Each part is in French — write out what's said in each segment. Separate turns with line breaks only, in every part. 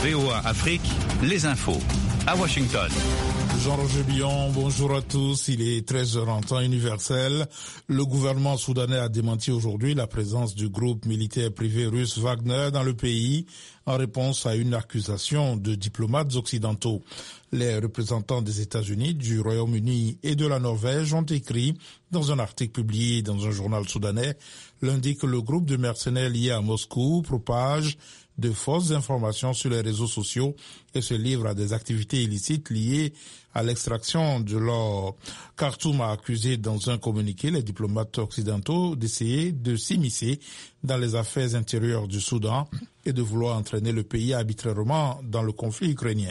VOA Afrique, les infos. À Washington.
Jean-Roger Billon, bonjour à tous. Il est 13h en temps universel. Le gouvernement soudanais a démenti aujourd'hui la présence du groupe militaire privé russe Wagner dans le pays en réponse à une accusation de diplomates occidentaux. Les représentants des États-Unis, du Royaume-Uni et de la Norvège ont écrit dans un article publié dans un journal soudanais lundi que le groupe de mercenaires lié à Moscou propage de fausses informations sur les réseaux sociaux et se livre à des activités illicites liées à l'extraction de l'or. Khartoum a accusé dans un communiqué les diplomates occidentaux d'essayer de s'immiscer dans les affaires intérieures du Soudan et de vouloir entraîner le pays arbitrairement dans le conflit ukrainien.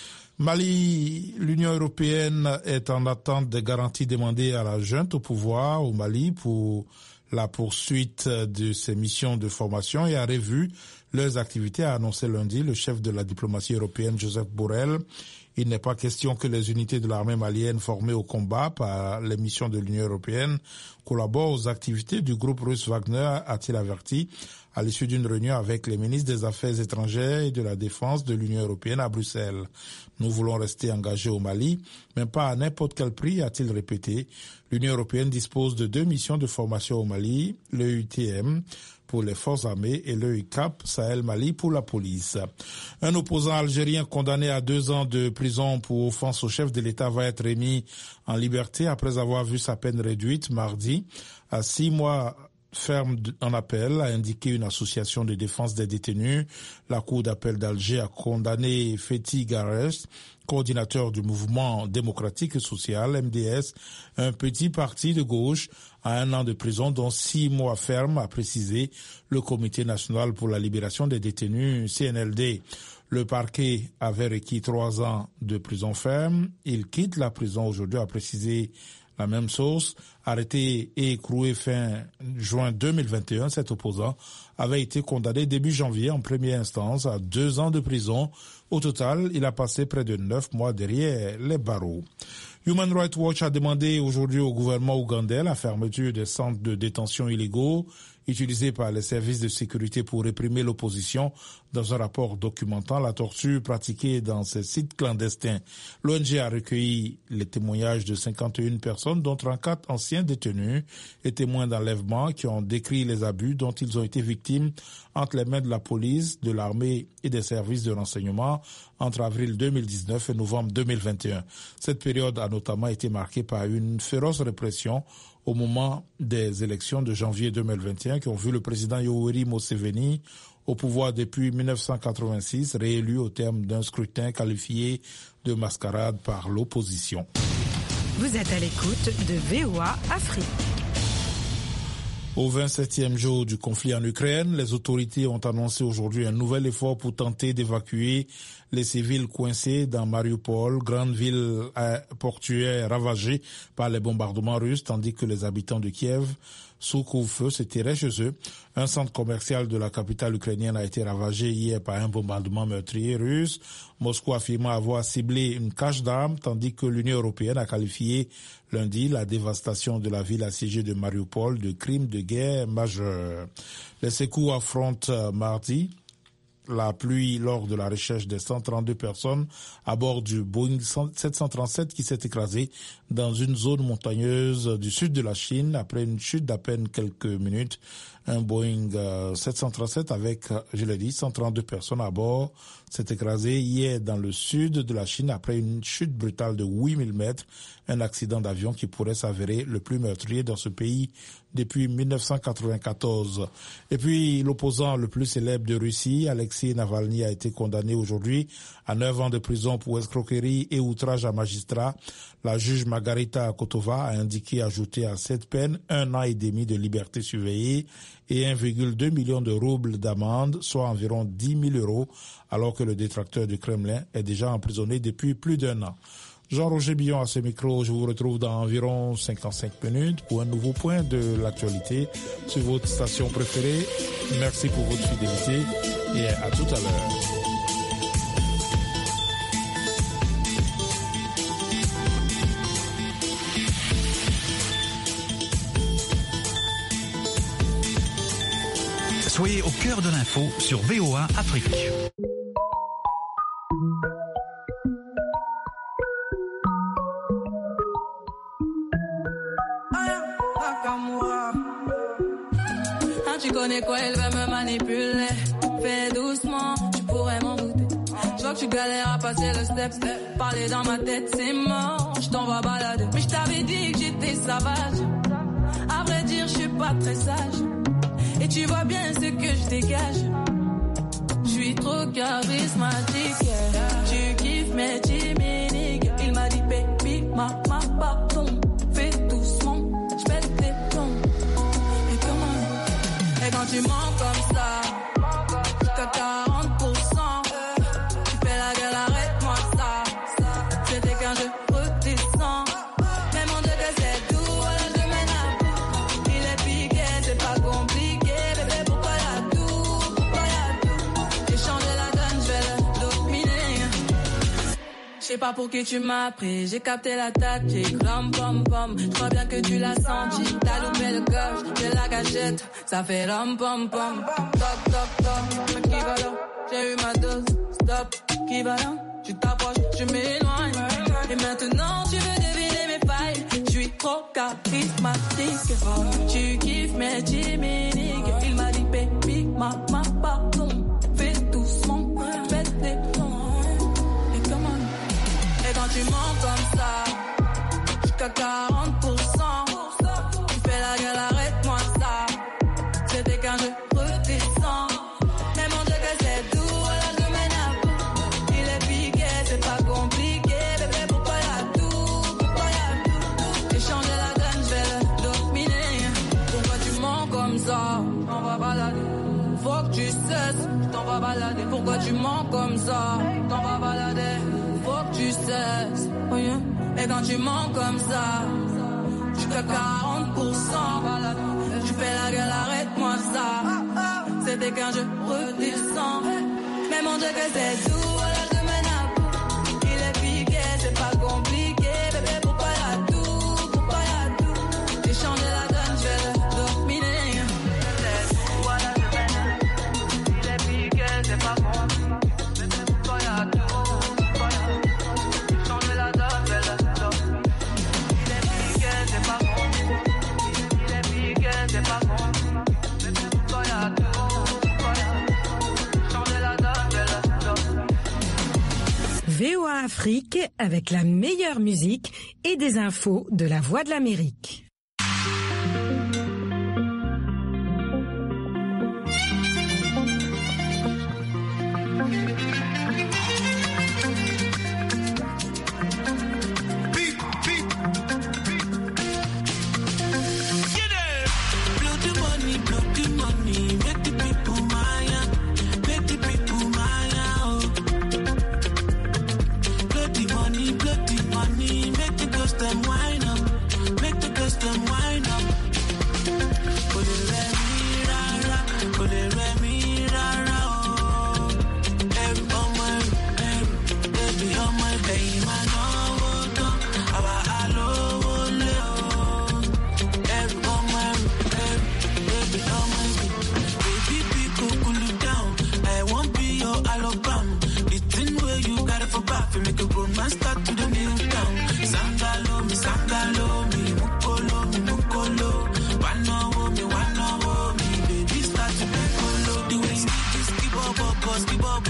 Mali, l'Union européenne est en attente des garanties demandées à la junte au pouvoir au Mali pour la poursuite de ses missions de formation et a revu leurs activités, a annoncé lundi le chef de la diplomatie européenne, Joseph Borrell. Il n'est pas question que les unités de l'armée malienne formées au combat par les missions de l'Union européenne collaborent aux activités du groupe russe Wagner, a-t-il averti à l'issue d'une réunion avec les ministres des Affaires étrangères et de la Défense de l'Union européenne à Bruxelles. Nous voulons rester engagés au Mali, mais pas à n'importe quel prix, a-t-il répété. L'Union européenne dispose de 2 missions de formation au Mali, le UTM pour les forces armées et le UCAP Sahel Mali pour la police. Un opposant algérien condamné à 2 ans de prison pour offense au chef de l'État va être remis en liberté après avoir vu sa peine réduite mardi à 6 mois ferme en appel, a indiqué une association de défense des détenus. La Cour d'appel d'Alger a condamné Fethi Gares, coordinateur du mouvement démocratique et social, MDS, un petit parti de gauche, à 1 an de prison, dont 6 mois ferme, a précisé le Comité national pour la libération des détenus, CNLD. Le parquet avait requis 3 ans de prison ferme. Il quitte la prison aujourd'hui, a précisé la même source. Arrêté et écroué fin juin 2021, cet opposant avait été condamné début janvier en première instance à 2 ans de prison. Au total, il a passé près de 9 mois derrière les barreaux. Human Rights Watch a demandé aujourd'hui au gouvernement ougandais la fermeture des centres de détention illégaux utilisés par les services de sécurité pour réprimer l'opposition dans un rapport documentant la torture pratiquée dans ces sites clandestins. L'ONG a recueilli les témoignages de 51 personnes, dont 34 anciens détenus et témoins d'enlèvement qui ont décrit les abus dont ils ont été victimes entre les mains de la police, de l'armée et des services de renseignement entre avril 2019 et novembre 2021. Cette période a notamment été marquée par une féroce répression au moment des élections de janvier 2021 qui ont vu le président Yoweri Museveni au pouvoir depuis 1986, réélu au terme d'un scrutin qualifié de mascarade par l'opposition.
Vous êtes à l'écoute de VOA Afrique.
Au 27e jour du conflit en Ukraine, les autorités ont annoncé aujourd'hui un nouvel effort pour tenter d'évacuer les civils coincés dans Mariupol, grande ville portuaire ravagée par les bombardements russes, tandis que les habitants de Kiev, sous couvre-feu, se tiraient chez eux. Un centre commercial de la capitale ukrainienne a été ravagé hier par un bombardement meurtrier russe. Moscou affirma avoir ciblé une cache d'armes, tandis que l'Union européenne a qualifié lundi la dévastation de la ville assiégée de Mariupol de crime de guerre majeur. Les secours affrontent mardi la pluie lors de la recherche des 132 personnes à bord du Boeing 737 qui s'est écrasé dans une zone montagneuse du sud de la Chine après une chute d'à peine quelques minutes. Un Boeing 737 avec, je l'ai dit, 132 personnes à bord s'est écrasé hier dans le sud de la Chine après une chute brutale de 8000 mètres, un accident d'avion qui pourrait s'avérer le plus meurtrier dans ce pays depuis 1994. Et puis, l'opposant le plus célèbre de Russie, Alexei Navalny, a été condamné aujourd'hui à 9 ans de prison pour escroquerie et outrage à magistrat. La juge Margarita Kotova a indiqué ajouter à cette peine 1 an et demi de liberté surveillée et 1,2 million de roubles d'amende, soit environ 10 000 euros, alors que le détracteur du Kremlin est déjà emprisonné depuis plus d'1 an. Jean-Roger Billon à ce micro, je vous retrouve dans environ 55 minutes pour un nouveau point de l'actualité sur votre station préférée. Merci pour votre fidélité et à tout à l'heure.
Soyez au cœur de l'info sur VOA Afrique.
tu connais quoi, il veut me manipuler. Fais doucement, tu pourrais m'en douter. Je vois que tu galères à passer le step. Parler dans ma tête, c'est mort, je t'envoie balader. Mais je t'avais dit que j'étais sauvage. À vrai dire, je suis pas très sage. Et tu vois bien ce que je dégage. Je suis trop charismatique. Tu kiffes mes chimiques. Il m'a dit baby, ma pardon. Fais doucement, je pète tes plombs. Et comment? Et quand tu mens comme ça, t'as 40%. Tu fais la gueule, arrête-moi ça. C'était quand je redescends. Mais mon Dieu que c'est tout, voilà je mène à bout. Il est piqué, c'est pas compliqué. Bébé, pourquoi y'a tout? Pourquoi y'a tout? J'ai changé la donne, je vais le dominer. Je sais pas pour qui tu m'as pris, j'ai capté la tactique. Ram pom pom, je crois bien que tu l'as senti. T'as loupé le coche, j'ai la gâchette. Ça fait ram pom pom. Toc toc toc, équivalent. J'ai eu ma dose, stop, équivalent. Tu t'approches, tu m'éloignes. Et maintenant tu veux deviner mes failles. Je suis trop charismatique. Tu kiffes mes chimiques. Il m'a dit baby, ma pardon. Fais doucement, fais tes plombs. Et comment? Et quand tu mens comme ça, jusqu'à 40%. Tu fais la gueule, arrête-moi ça. C'était quand je redescends. Mais mon Dieu que c'est doux, voilà je mène à bout. Il est piqué, c'est pas compliqué. Bébé, pourquoi y'a tout? Pourquoi y'a tout? J'ai changé la donne, je vais le dominer. Pourquoi tu mens comme ça? Je t'en vas balader. Faut que tu cesses, je t'en vas balader. Pourquoi tu mens comme ça? Je t'en vas balader. Faut que tu cesses. Oh yeah. Et quand tu mens comme ça, jusqu'à 40%. Tu fais la gueule, arrête-moi ça. C'était quand je redescends. Mais mon Dieu que c'est doux, voilà je mène à bout. Il est piqué, c'est pas compliqué. Bébé, pourquoi y'a tout? Pourquoi y'a tout? J'ai changé la donne, je vais le dominer. C'est doux, voilà je mène à bout. Il est piqué, c'est pas compliqué. Bébé, pourquoi y'a tout? Pourquoi y'a tout? J'ai changé la donne, je vais le dominer. Il est piqué, c'est pas compliqué. Il est piqué, c'est pas compliqué.
VOA Afrique avec la meilleure musique et des infos de la Voix de l'Amérique.
Skip